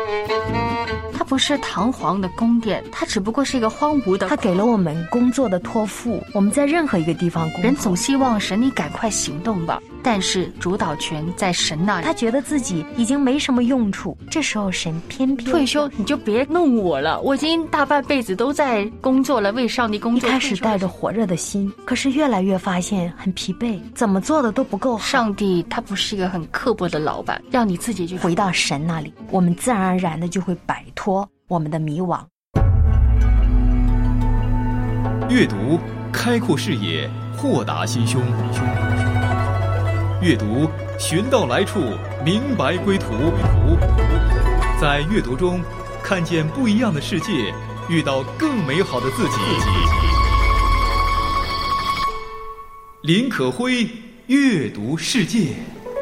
它不是堂皇的宫殿，它只不过是一个荒芜的。 它给了我们工作的托付，我们在任何一个地方工作。 人总希望神你赶快行动吧，但是主导权在神那里。 他觉得自己已经没什么用处，这时候神偏偏退休，你就别弄我了，我已经大半辈子都在工作了，为上帝工作。 一开始带着火热的心，可是越来越发现很疲惫，怎么做的都不够好。 上帝他不是一个很刻薄的老板，让你自己去回到神那里，我们自然而然的就会摆脱我们的迷惘。 阅读开阔视野，豁达心胸。阅读寻到来处，明白归途。在阅读中看见不一样的世界，遇到更美好的自己。林可辉阅读世界。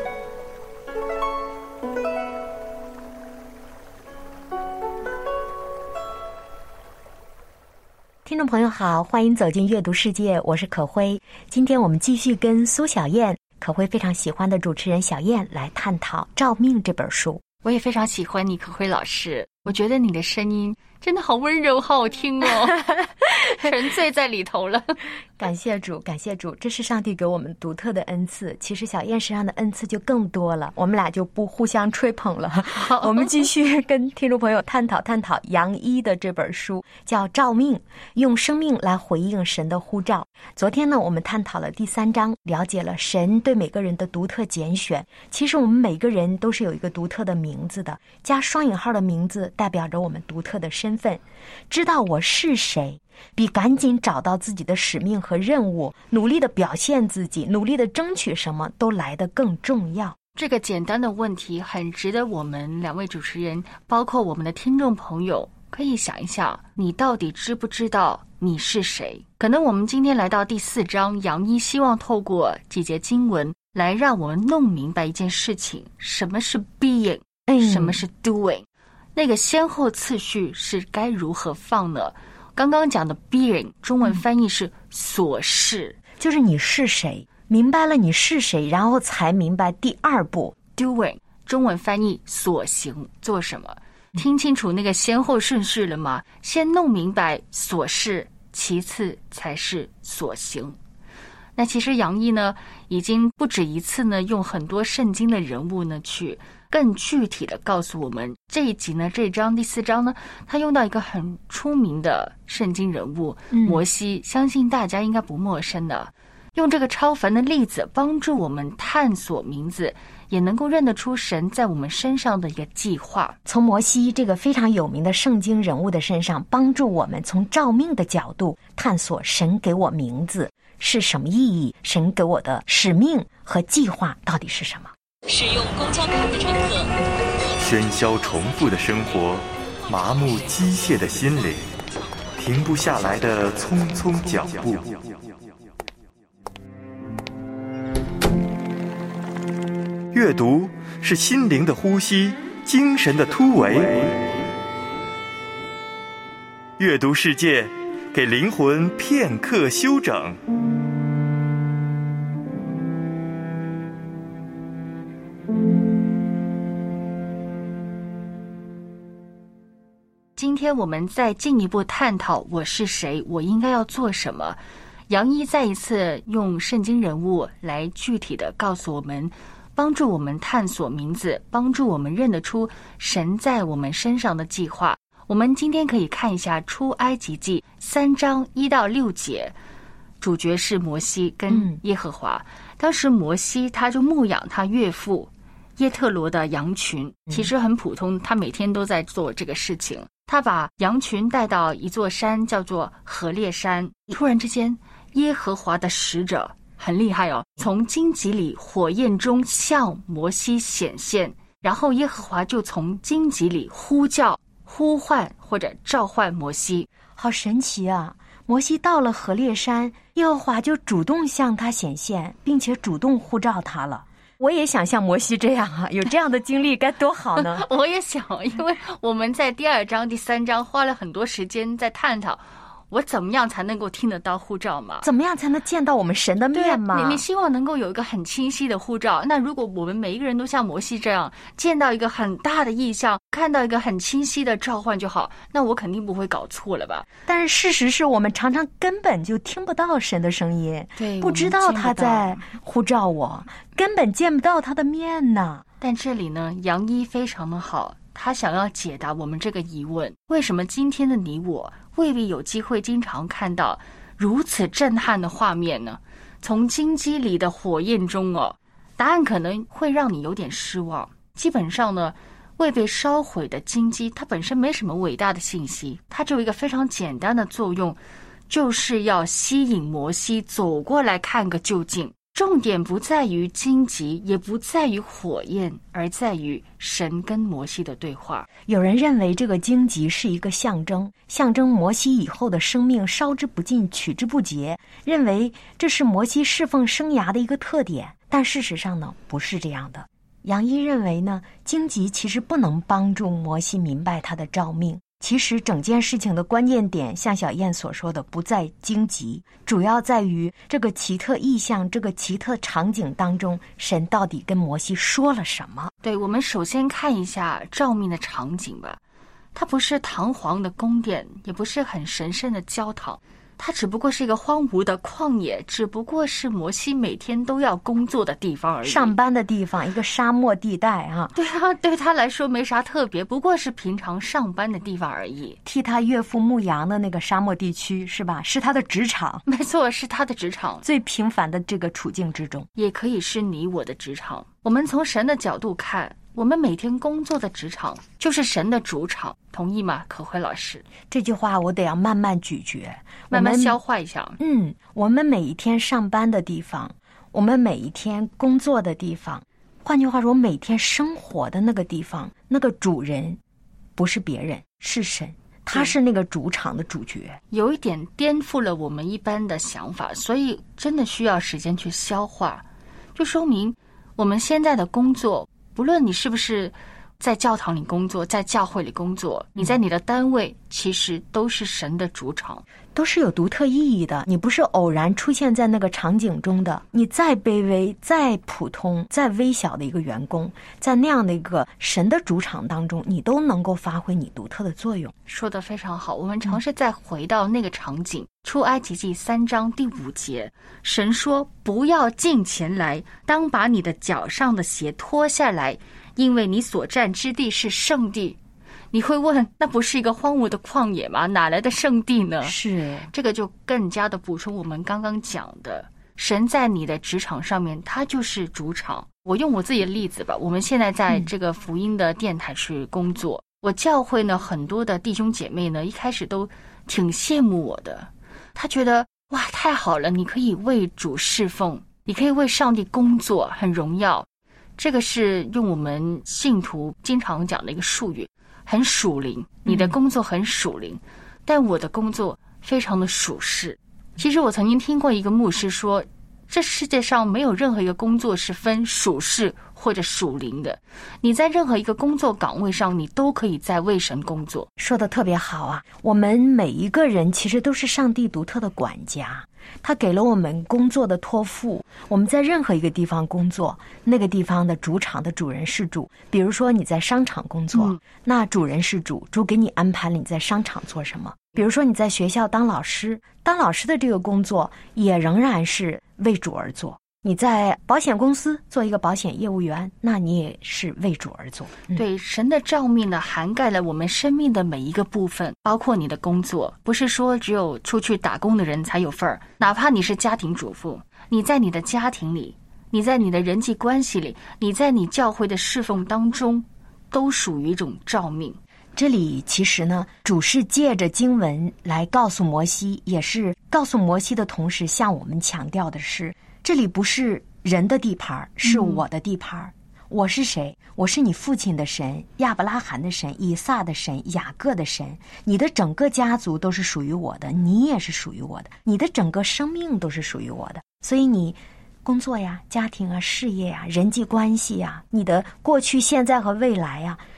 听众朋友好，欢迎走进阅读世界，我是可辉。今天我们继续跟苏小燕，可辉非常喜欢的主持人小燕来探讨《召命》这本书。 我也非常喜欢你，可辉老师，我觉得你的声音真的好温柔，好好听哦，沉醉在里头了。 感谢主，感谢主，这是上帝给我们独特的恩赐。其实小燕身上的恩赐就更多了，我们俩就不互相吹捧了。我们继续跟听众朋友探讨杨一的这本书，叫《召命》，用生命来回应神的呼召。昨天呢，我们探讨了第3章，了解了神对每个人的独特拣选。其实我们每个人都是有一个独特的名字的，加双引号的名字代表着我们独特的身份。知道我是谁，比赶紧找到自己的使命和任务，努力的表现自己，努力的争取什么都来得更重要。 这个简单的问题很值得我们2位主持人，包括我们的听众朋友，可以想一想，你到底知不知道你是谁？可能我们今天来到第4章，杨一希望透过几节经文来让我们弄明白一件事情，什么是 being，什么是 doing，那个先后次序是该如何放呢？刚刚讲的 being 中文翻译是所是， 就是你是谁，明白了你是谁，然后才明白第2步 doing 中文翻译所行，做什么。听清楚那个先后顺序了吗？先弄明白所是，其次才是所行。那其实杨一呢已经不止一次呢用很多圣经的人物呢去更具体的告诉我们。这一集呢，这一章第4章呢，他用到一个很出名的圣经人物摩西，相信大家应该不陌生的。用这个超凡的例子帮助我们探索名字，也能够认得出神在我们身上的一个计划。 从摩西这个非常有名的圣经人物的身上，帮助我们从召命的角度探索神给我名字是什么意义，神给我的使命和计划到底是什么。 使用公交卡的乘客， 喧嚣重复的生活，麻木机械的心灵，停不下来的匆匆脚步。阅读是心灵的呼吸，精神的突围。阅读世界，给灵魂片刻休整。 今天我们再进一步探讨我是谁，我应该要做什么。杨一再一次用圣经人物来具体的告诉我们，帮助我们探索名字，帮助我们认得出神在我们身上的计划。我们今天可以看一下出埃及记3章1到6节，主角是摩西跟耶和华。当时摩西他就牧养他岳父耶特罗的羊群，其实很普通，他每天都在做这个事情。他把羊群带到一座山，叫做何烈山。突然之间，耶和华的使者很厉害哦，从荆棘里火焰中向摩西显现，然后耶和华就从荆棘里呼唤或者召唤摩西。 好神奇啊！摩西到了何烈山，耶和华就主动向他显现，并且主动呼召他了。我也想像摩西这样啊，有这样的经历该多好呢。 我也想，因为我们在第2章第3章花了很多时间在探讨我怎么样才能够听得到呼召嘛？ 怎么样才能见到我们神的面嘛？ 你希望能够有一个很清晰的呼召。那如果我们每一个人都像摩西这样，见到一个很大的异象，看到一个很清晰的召唤就好，那我肯定不会搞错了吧？ 但是事实是我们常常根本就听不到神的声音， 对， 不知道他在呼召我，根本见不到他的面呢。 但这里呢，杨一非常的好，他想要解答我们这个疑问：为什么今天的你我未必有机会经常看到如此震撼的画面呢？从荆棘里的火焰中答案可能会让你有点失望。基本上呢，未被烧毁的荆棘，它本身没什么伟大的信息，它只有一个非常简单的作用，就是要吸引摩西走过来看个究竟。重点不在于荆棘，也不在于火焰，而在于神跟摩西的对话。 有人认为这个荆棘是一个象征，象征摩西以后的生命烧之不尽，取之不竭，认为这是摩西侍奉生涯的一个特点。但事实上呢，不是这样的。杨一认为呢，荆棘其实不能帮助摩西明白他的召命。其实整件事情的关键点，像小燕所说的，不在荆棘，主要在于这个奇特意象，这个奇特场景当中，神到底跟摩西说了什么？ 对，我们首先看一下召命的场景吧。它不是堂皇的宫殿，也不是很神圣的教堂，它只不过是一个荒芜的旷野，只不过是摩西每天都要工作的地方而已， 上班的地方，一个沙漠地带啊。 对啊，对他来说没啥特别，不过是平常上班的地方而已。 替他岳父牧羊的那个沙漠地区是吧？是他的职场。 没错，是他的职场， 最平凡的这个处境之中， 也可以是你我的职场。我们从神的角度看，我们每天工作的职场就是神的主场，同意吗？可慧老师， 这句话我得要慢慢咀嚼， 慢慢消化一下。 我们每一天上班的地方，我们每一天工作的地方，换句话说，每天生活的那个地方，那个主人不是别人，是神，他是那个主场的主角。 有一点颠覆了我们一般的想法，所以真的需要时间去消化。就说明我们现在的工作，不论你是不是在教堂里工作，在教会里工作，你在你的单位，其实都是神的主场， 都是有独特意义的。你不是偶然出现在那个场景中的，你再卑微、再普通、再微小的一个员工，在那样的一个神的主场当中，你都能够发挥你独特的作用。 说得非常好。我们尝试再回到那个场景，出埃及记3章第5节，神说：不要近前来，当把你的脚上的鞋脱下来，因为你所站之地是圣地。你会问，那不是一个荒芜的旷野吗？哪来的圣地呢？ 是， 这个就更加的补充我们刚刚讲的，神在你的职场上面，他就是主场。我用我自己的例子吧，我们现在在这个福音的电台去工作，我教会呢很多的弟兄姐妹呢，一开始都挺羡慕我的，他觉得哇太好了，你可以为主侍奉，你可以为上帝工作，很荣耀。这个是用我们信徒经常讲的一个术语，很属灵，你的工作很属灵，但我的工作非常的属世。其实我曾经听过一个牧师说，这世界上没有任何一个工作是分属世或者属灵的，你在任何一个工作岗位上，你都可以在为神工作。 说得特别好啊！我们每一个人其实都是上帝独特的管家，他给了我们工作的托付，我们在任何一个地方工作，那个地方的主场的主人是主。比如说你在商场工作，那主人是主，主给你安排了你在商场做什么。比如说你在学校当老师，当老师的这个工作也仍然是为主而做。你在保险公司做一个保险业务员，那你也是为主而做。 对，神的召命呢，涵盖了我们生命的每一个部分，包括你的工作，不是说只有出去打工的人才有份儿，哪怕你是家庭主妇，你在你的家庭里，你在你的人际关系里，你在你教会的侍奉当中，都属于一种召命。 这里其实呢，主是借着经文来告诉摩西，也是告诉摩西的同时向我们强调的是，这里不是人的地盘，是我的地盘。我是谁？我是你父亲的神，亚伯拉罕的神，以撒的神，雅各的神。你的整个家族都是属于我的，你也是属于我的，你的整个生命都是属于我的。所以你工作呀、家庭啊、事业呀、人际关系呀，你的过去、现在和未来呀，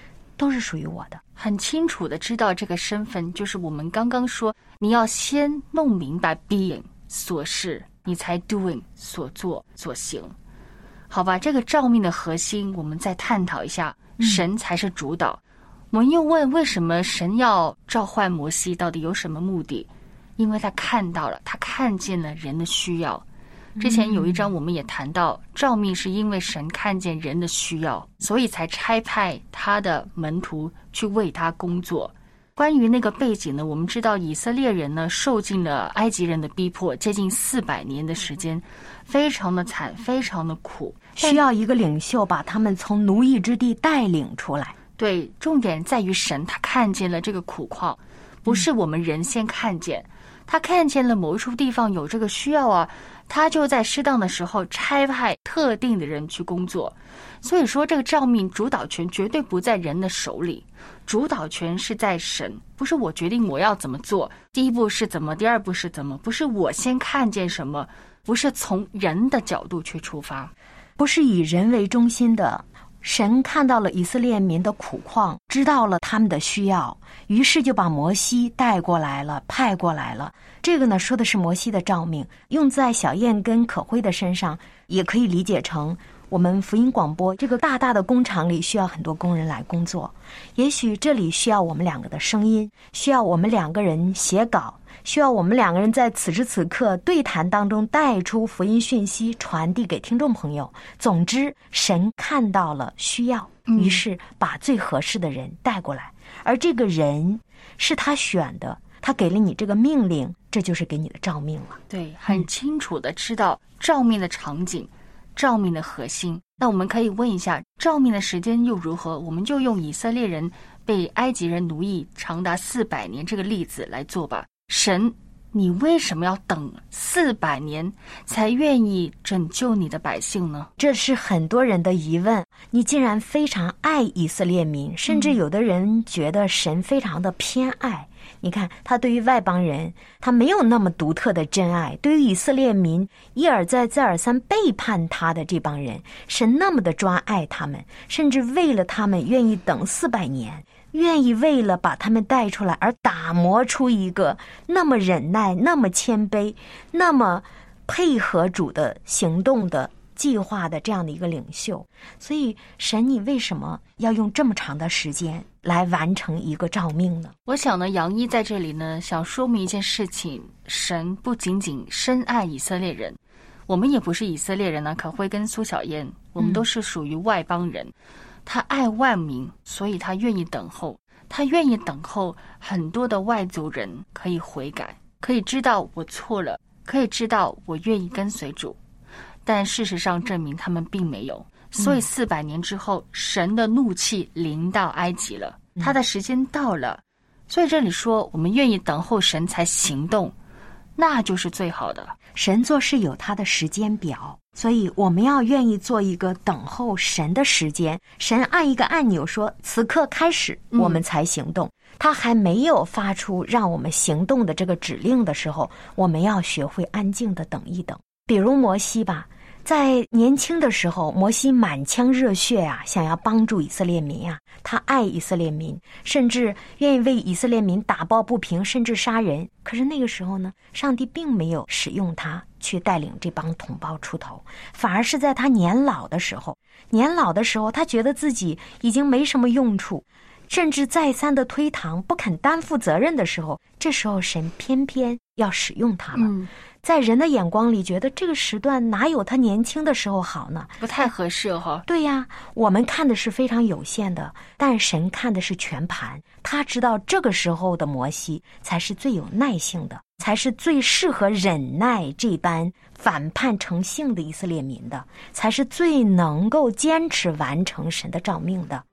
都是属于我的。 很清楚的知道这个身份，就是我们刚刚说，你要先弄明白 being 所是，你才 doing 所做所行。好吧，这个召命的核心我们再探讨一下，神才是主导。我们又问，为什么神要召唤摩西，到底有什么目的？因为他看到了，他看见了人的需要。之前有一章我们也谈到，召命是因为神看见人的需要，所以才差派他的门徒去为他工作。关于那个背景呢，我们知道以色列人呢受尽了埃及人的逼迫，接近400年的时间，非常的惨，非常的苦， 需要一个领袖把他们从奴役之地带领出来。 对，重点在于神他看见了这个苦况，不是我们人先看见，他看见了某一处地方有这个需要啊，他就在适当的时候差派特定的人去工作。所以说这个召命主导权绝对不在人的手里，主导权是在神，不是我决定我要怎么做，第一步是怎么，第二步是怎么，不是我先看见什么，不是从人的角度去出发， 不是以人为中心的。神看到了以色列民的苦况，知道了他们的需要，于是就把摩西带过来了，派过来了。这个呢，说的是摩西的召命，用在小燕跟可辉的身上，也可以理解成我们福音广播这个大大的工厂里需要很多工人来工作，也许这里需要我们两个的声音，需要我们两个人写稿，需要我们两个人在此时此刻对谈当中带出福音讯息，传递给听众朋友。总之，神看到了需要，于是把最合适的人带过来，而这个人是他选的，他给了你这个命令，这就是给你的召命了。 对，很清楚的知道召命的场景，召命的核心。那我们可以问一下，召命的时间又如何？我们就用以色列人被埃及人奴役长达400年这个例子来做吧。神，你为什么要等400年才愿意拯救你的百姓呢？ 这是很多人的疑问。你竟然非常爱以色列民，甚至有的人觉得神非常的偏爱。你看，他对于外邦人，他没有那么独特的真爱；对于以色列民，一而再再而三背叛他的这帮人，神那么的专爱他们，甚至为了他们愿意等400年，愿意为了把他们带出来而打磨出一个那么忍耐、那么谦卑、那么配合主的行动的计划的这样的一个领袖。所以神，你为什么要用这么长的时间来完成一个召命呢？ 我想呢，杨一在这里呢想说明一件事情，神不仅仅深爱以色列人，我们也不是以色列人呢，可辉跟苏小燕，我们都是属于外邦人。他爱万民，所以他愿意等候，他愿意等候很多的外族人可以悔改，可以知道我错了，可以知道我愿意跟随主。但事实上证明他们并没有，所以400年之后，神的怒气临到埃及了，他的时间到了。所以这里说我们愿意等候神才行动，那就是最好的。 神做事有他的时间表，所以我们要愿意做一个等候神的时间。神按一个按钮说此刻开始，我们才行动。他还没有发出让我们行动的这个指令的时候，我们要学会安静的等一等。比如摩西吧，在年轻的时候，摩西满腔热血啊，想要帮助以色列民啊，他爱以色列民，甚至愿意为以色列民打抱不平，甚至杀人。可是那个时候呢，上帝并没有使用他去带领这帮同胞出头，反而是在他年老的时候，他觉得自己已经没什么用处，甚至再三的推搪，不肯担负责任的时候，这时候神偏偏要使用他了。在人的眼光里，觉得这个时段哪有他年轻的时候好呢？ 不太合适哈。 对呀，我们看的是非常有限的，但神看的是全盘。他知道这个时候的摩西才是最有耐性的，才是最适合忍耐这般反叛成性的以色列民的，才是最能够坚持完成神的召命的。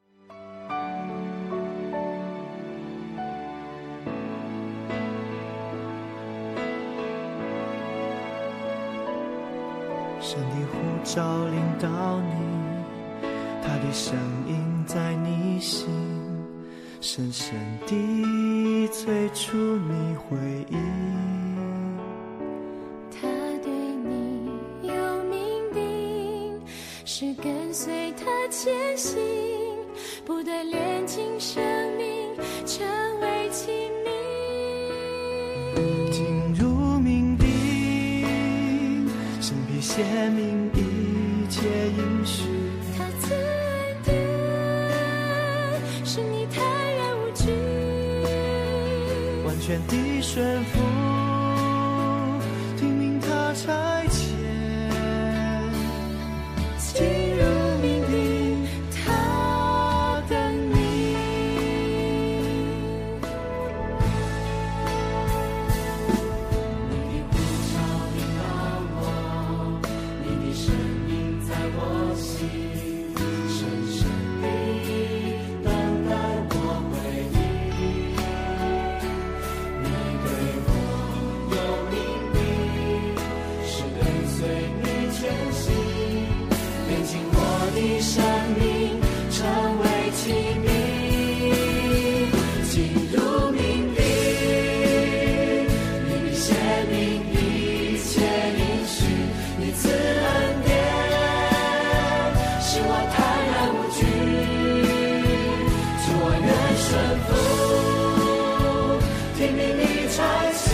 神的呼召领导你，他的声音在你心，深深地催促你回应。 他对你有命定，是跟随他前行， 不对炼尽生命，成为器皿。 进入命定，神必显明一切应许。 他赐恩典，使你坦然无惧， 完全的顺服，听命他差遣，进入命定，他等你。你的呼召领导我，你的声音在我心，深深地等待我回应。你对我有命令，是跟随你全心，炼尽我的生命，成为器皿，进入命定。你必显明一切应许，你赐恩典，使我坦然无惧。主，我愿顺服，听命你差遣，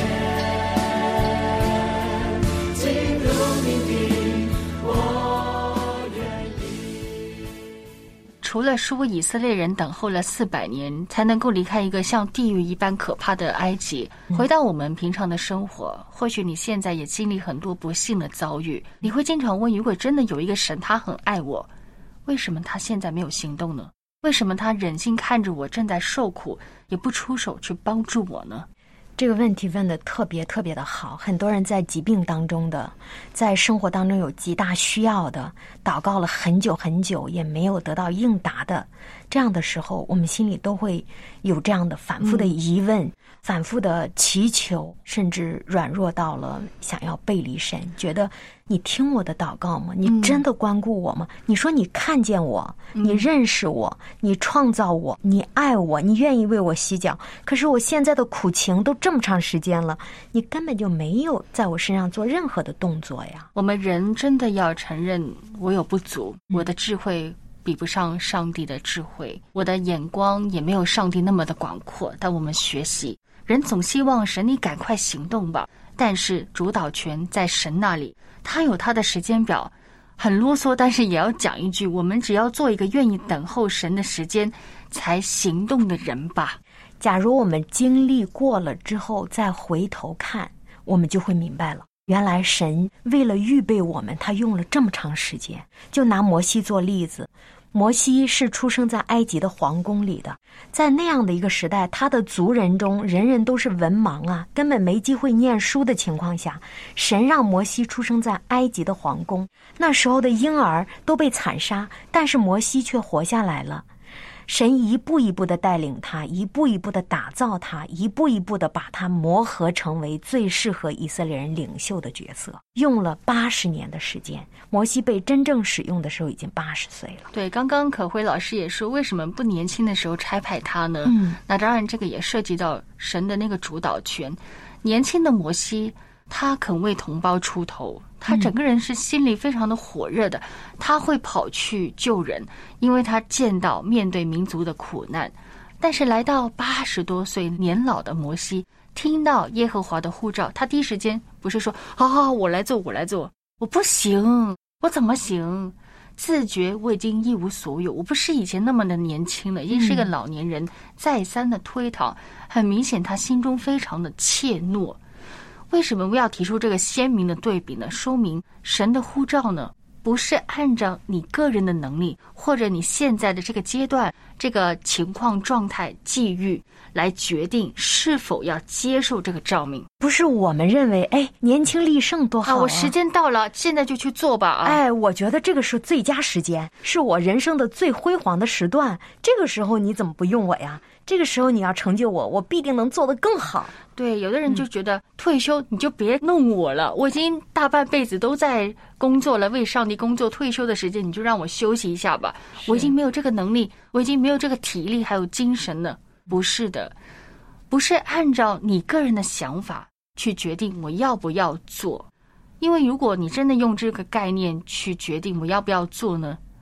进入命定，我愿意。 除了说以色列人等候了400年才能够离开一个像地狱一般可怕的埃及，回到我们平常的生活，或许你现在也经历很多不幸的遭遇，你会经常问，如果真的有一个神他很爱我，为什么他现在没有行动呢？为什么他忍心看着我正在受苦，也不出手去帮助我呢？ 这个问题问得特别特别的好，很多人在疾病当中的，在生活当中有极大需要的，祷告了很久很久也没有得到应答的，这样的时候我们心里都会有这样的反复的疑问，反复的祈求，甚至软弱到了想要背离神，觉得你听我的祷告吗？你真的关顾我吗？你说你看见我，你认识我，你创造我，你爱我，你愿意为我洗脚，可是我现在的苦情都这么长时间了，你根本就没有在我身上做任何的动作呀。 我们人真的要承认我有不足，我的智慧比不上上帝的智慧，我的眼光也没有上帝那么的广阔，但我们学习，人总希望神你赶快行动吧，但是主导权在神那里，他有他的时间表，很啰嗦，但是也要讲一句，我们只要做一个愿意等候神的时间才行动的人吧。 假如我们经历过了之后再回头看，我们就会明白了，原来神为了预备我们，他用了这么长时间。就拿摩西做例子，摩西是出生在埃及的皇宫里的，在那样的一个时代，他的族人中人人都是文盲啊，根本没机会念书的情况下，神让摩西出生在埃及的皇宫，那时候的婴儿都被惨杀，但是摩西却活下来了。神一步一步地带领他，一步一步地打造他，一步一步地把他磨合成为最适合以色列人领袖的角色，用了80年的时间。摩西被真正使用的时候已经80岁了。 对，刚刚可辉老师也说，为什么不年轻的时候差派他呢？那当然这个也涉及到神的那个主导权。年轻的摩西他肯为同胞出头，他整个人是心里非常的火热的，他会跑去救人，因为他见到面对民族的苦难。但是来到80多岁年老的摩西，听到耶和华的呼召，他第一时间不是说好我来做，我不行，我怎么行？自觉我已经一无所有，我不是以前那么的年轻了，已经是一个老年人，再三的推搪，很明显他心中非常的怯懦。为什么我要提出这个鲜明的对比呢？说明神的呼召呢，不是按照你个人的能力或者你现在的这个阶段、这个情况、状态、际遇来决定是否要接受这个召命。 不是我们认为，年轻力盛多好啊， 我时间到了，现在就去做吧啊！ 我觉得这个是最佳时间，是我人生的最辉煌的时段，这个时候你怎么不用我呀？这个时候你要成就我，我必定能做得更好。 对，有的人就觉得退休你就别弄我了，我已经大半辈子都在工作了，为上帝工作，退休的时间你就让我休息一下吧，我已经没有这个能力，我已经没有这个体力还有精神了。不是的，不是按照你个人的想法去决定我要不要做，因为如果你真的用这个概念去决定我要不要做呢，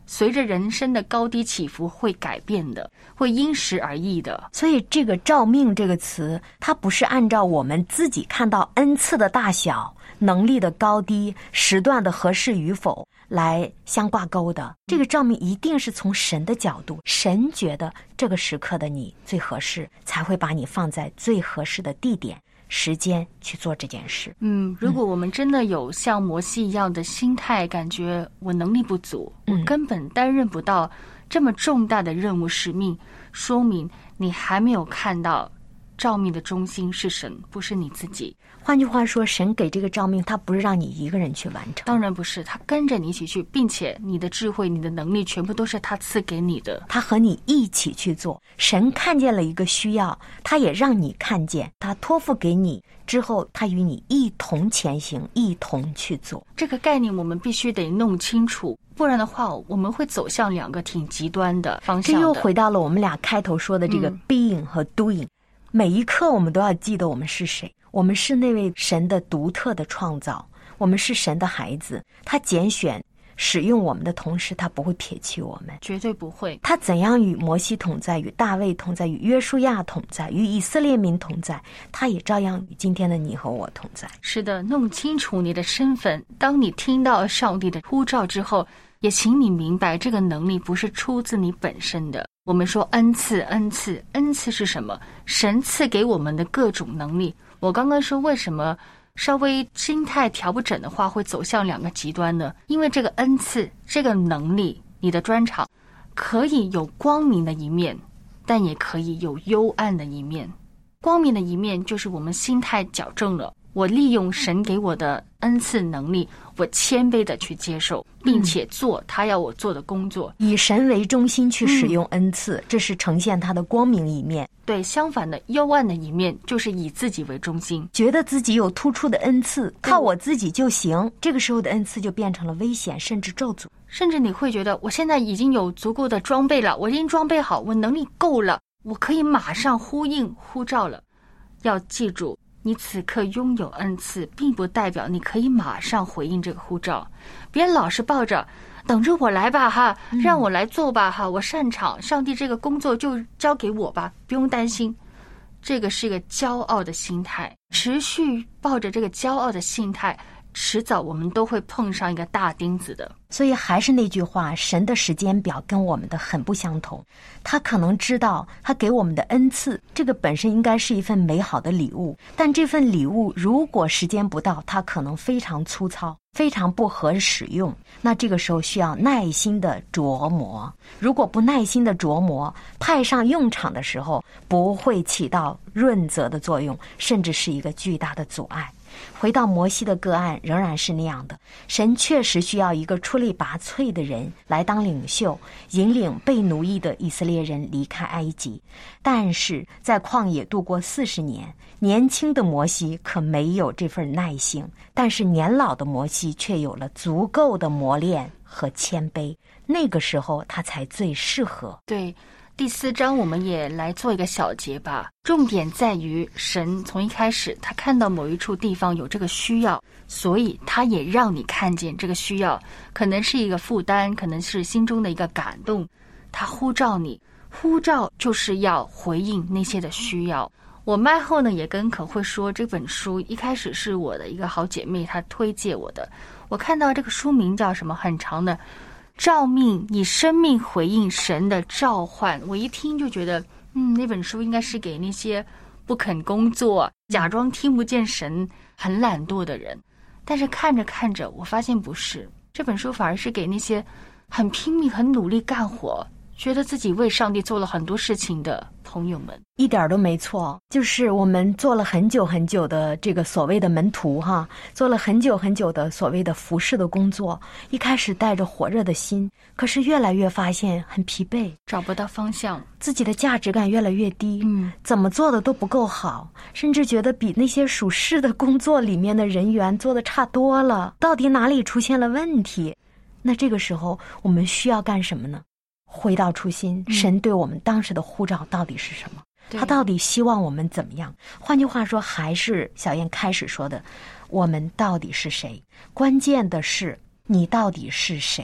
随着人生的高低起伏会改变的，会因时而异的。 所以这个召命这个词，它不是按照我们自己看到恩赐的大小、能力的高低、时段的合适与否来相挂钩的。这个召命一定是从神的角度，神觉得这个时刻的你最合适，才会把你放在最合适的地点时间去做这件事。 如果我们真的有像摩西一样的心态，感觉我能力不足，我根本担任不到这么重大的任务使命，说明你还没有看到召命的中心是神，不是你自己。 换句话说，神给这个召命，他不是让你一个人去完成， 当然不是，他跟着你一起去，并且你的智慧、你的能力全部都是他赐给你的， 他和你一起去做。神看见了一个需要，他也让你看见，他托付给你之后，他与你一同前行，一同去做。 这个概念我们必须得弄清楚，不然的话我们会走向两个挺极端的方向的。 这又回到了我们俩开头说的这个 being 和 doing。每一刻我们都要记得我们是谁，我们是那位神的独特的创造，我们是神的孩子，他拣选使用我们的同时，他不会撇弃我们， 绝对不会。 他怎样与摩西同在，与大卫同在，与约书亚同在，与以色列民同在，他也照样与今天的你和我同在。 是的，弄清楚你的身份，当你听到上帝的呼召之后，也请你明白这个能力不是出自你本身的。我们说恩赐是什么？神赐给我们的各种能力。我刚刚说为什么稍微心态调不整的话会走向两个极端呢？因为这个恩赐，这个能力，你的专长可以有光明的一面，但也可以有幽暗的一面。光明的一面就是我们心态矫正了，我利用神给我的恩赐能力，我谦卑的去接受，并且做他要我做的工作， 以神为中心去使用恩赐，这是呈现他的光明一面。 对，相反的幽暗的一面就是以自己为中心， 觉得自己有突出的恩赐，靠我自己就行，这个时候的恩赐就变成了危险，甚至咒诅。 甚至你会觉得我现在已经有足够的装备了，我已经装备好，我能力够了，我可以马上呼应呼召了。要记住，你此刻拥有恩赐，并不代表你可以马上回应这个呼召。别老是抱着等着我来吧哈，让我来做吧哈，我擅长，上帝这个工作就交给我吧，不用担心。这个是一个骄傲的心态，持续抱着这个骄傲的心态，迟早我们都会碰上一个大钉子的。 所以还是那句话，神的时间表跟我们的很不相同。他可能知道他给我们的恩赐，这个本身应该是一份美好的礼物，但这份礼物如果时间不到，它可能非常粗糙，非常不合使用。那这个时候需要耐心的琢磨，如果不耐心的琢磨，派上用场的时候不会起到润泽的作用，甚至是一个巨大的阻碍。回到摩西的个案，仍然是那样的，神确实需要一个出类拔萃的人来当领袖，引领被奴役的以色列人离开埃及。但是在旷野度过40年，年轻的摩西可没有这份耐性，但是年老的摩西却有了足够的磨练和谦卑，那个时候他才最适合。 对，第4章我们也来做一个小结吧，重点在于神从一开始他看到某一处地方有这个需要，所以他也让你看见这个需要，可能是一个负担，可能是心中的一个感动，他呼召你，呼召就是要回应那些的需要。我麦后呢也跟可慧说，这本书一开始是我的一个好姐妹她推荐我的，我看到这个书名叫什么很长的，召命，以生命回应神的召唤。我一听就觉得那本书应该是给那些不肯工作、假装听不见神、很懒惰的人。但是看着看着我发现不是，这本书反而是给那些很拼命、很努力干活，觉得自己为上帝做了很多事情的朋友们。 一点都没错，就是我们做了很久很久的这个所谓的门徒哈，做了很久很久的所谓的服侍的工作，一开始带着火热的心，可是越来越发现很疲惫， 找不到方向， 自己的价值感越来越低，怎么做的都不够好，甚至觉得比那些属世的工作里面的人员做的差多了，到底哪里出现了问题？那这个时候我们需要干什么呢？回到初心，神对我们当时的呼召到底是什么？他到底希望我们怎么样？换句话说，还是小燕开始说的，我们到底是谁？关键的是你到底是谁？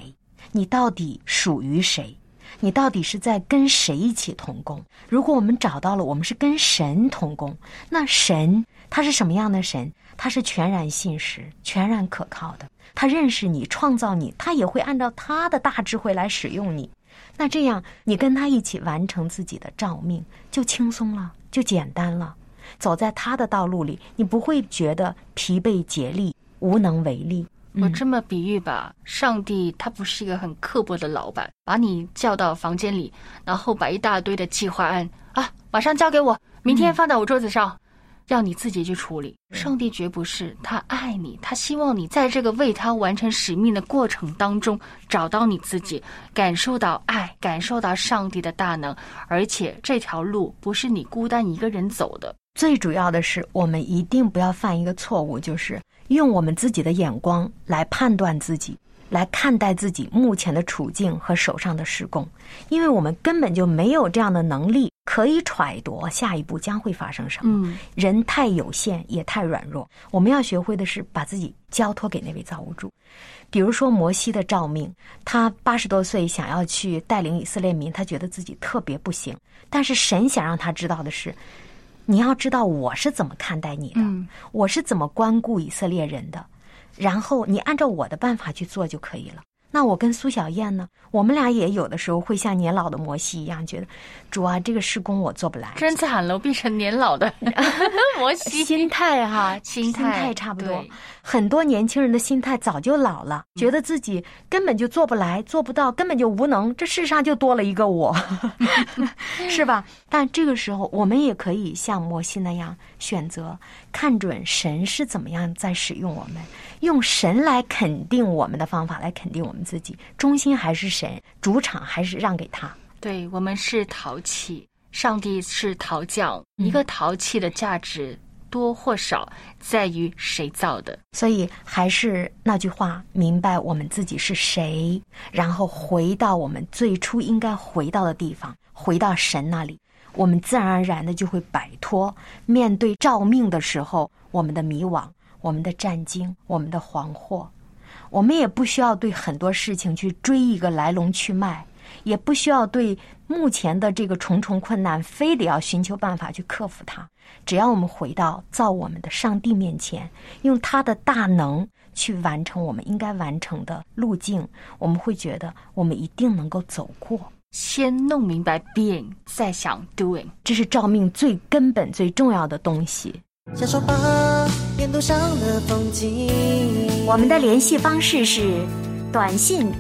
你到底属于谁？你到底是在跟谁一起同工？如果我们找到了我们是跟神同工，那神他是什么样的神？他是全然信实、全然可靠的。他认识你，创造你，他也会按照他的大智慧来使用你。那这样你跟他一起完成自己的召命，就轻松了，就简单了。走在他的道路里，你不会觉得疲惫竭力、无能为力。 我这么比喻吧，上帝他不是一个很刻薄的老板，把你叫到房间里，然后把一大堆的计划案马上交给我，明天放在我桌子上，让你自己去处理。上帝绝不是，他爱你，他希望你在这个为他完成使命的过程当中找到你自己，感受到爱，感受到上帝的大能，而且这条路不是你孤单一个人走的。 最主要的是，我们一定不要犯一个错误，就是用我们自己的眼光来判断自己，来看待自己目前的处境和手上的事工，因为我们根本就没有这样的能力可以揣度下一步将会发生什么。人太有限，也太软弱。我们要学会的是把自己交托给那位造物主。比如说摩西的召命，他80多岁想要去带领以色列民，他觉得自己特别不行，但是神想让他知道的是，你要知道我是怎么看待你的，我是怎么关顾以色列人的，然后你按照我的办法去做就可以了。那我跟苏小燕呢，我们俩也有的时候会像年老的摩西一样，觉得主啊，这个事工我做不来， 真惨了，我变成年老的摩西。 心态心态差不多。很多年轻人的心态早就老了，觉得自己根本就做不来，做不到，根本就无能，这世上就多了一个我是吧？但这个时候我们也可以像摩西那样选择看准神是怎么样在使用我们，用神来肯定我们的方法来肯定我们自己，中心还是神，主场还是让给他。 对，我们是陶器，上帝是陶匠，一个陶器的价值多或少在于谁造的。 所以还是那句话，明白我们自己是谁，然后回到我们最初应该回到的地方，回到神那里，我们自然而然的就会摆脱面对召命的时候我们的迷惘，我们的战惊，我们的惶惑。我们也不需要对很多事情去追一个来龙去脉，也不需要对目前的这个重重困难非得要寻求办法去克服它。只要我们回到造我们的上帝面前，用他的大能去完成我们应该完成的路径，我们会觉得我们一定能够走过。 先弄明白 being， 再想 doing， 这是召命最根本最重要的东西。 享受吧沿途上的风景。 我们的联系方式是短信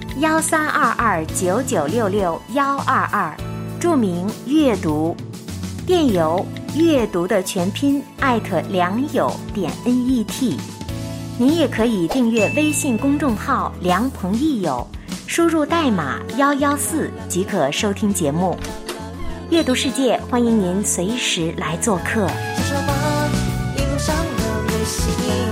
132299662122，注明阅读，电邮阅读的全拼@良友.net。您也可以订阅微信公众号良朋益友，输入代码114即可收听节目。阅读世界，欢迎您随时来做客。 享受吧一路上的微笑。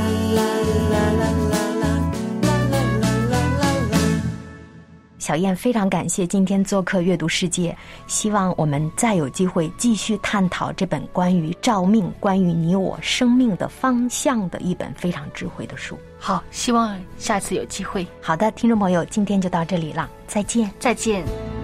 小燕非常感谢今天做客阅读世界，希望我们再有机会继续探讨这本关于召命、关于你我生命的方向的一本非常智慧的书。 好，希望下次有机会。 好的，听众朋友，今天就到这里了，再见。 再见。